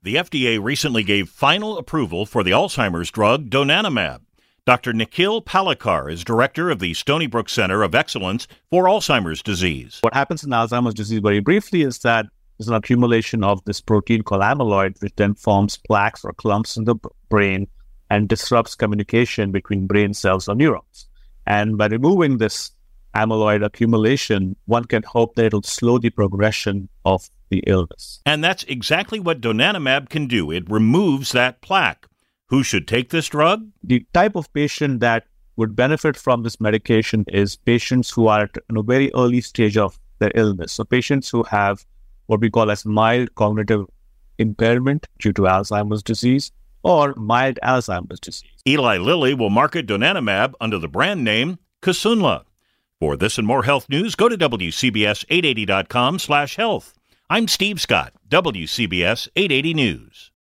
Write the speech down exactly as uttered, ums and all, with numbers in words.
The F D A recently gave final approval for the Alzheimer's drug donanemab. Doctor Nikhil Palekar is director of the Stony Brook Center of Excellence for Alzheimer's disease. What happens in Alzheimer's disease very briefly is that there's an accumulation of this protein called amyloid, which then forms plaques or clumps in the brain and disrupts communication between brain cells or neurons. And by removing this amyloid accumulation, one can hope that it'll slow the progression of the illness. And that's exactly what donanemab can do. It removes that plaque. Who should take this drug? The type of patient that would benefit from this medication is patients who are at a very early stage of their illness. So patients who have what we call as mild cognitive impairment due to Alzheimer's disease or mild Alzheimer's disease. Eli Lilly will market donanemab under the brand name Kisunla. For this and more health news, go to W C B S eight eighty dot com slash health. I'm Steve Scott, W C B S eight eighty News.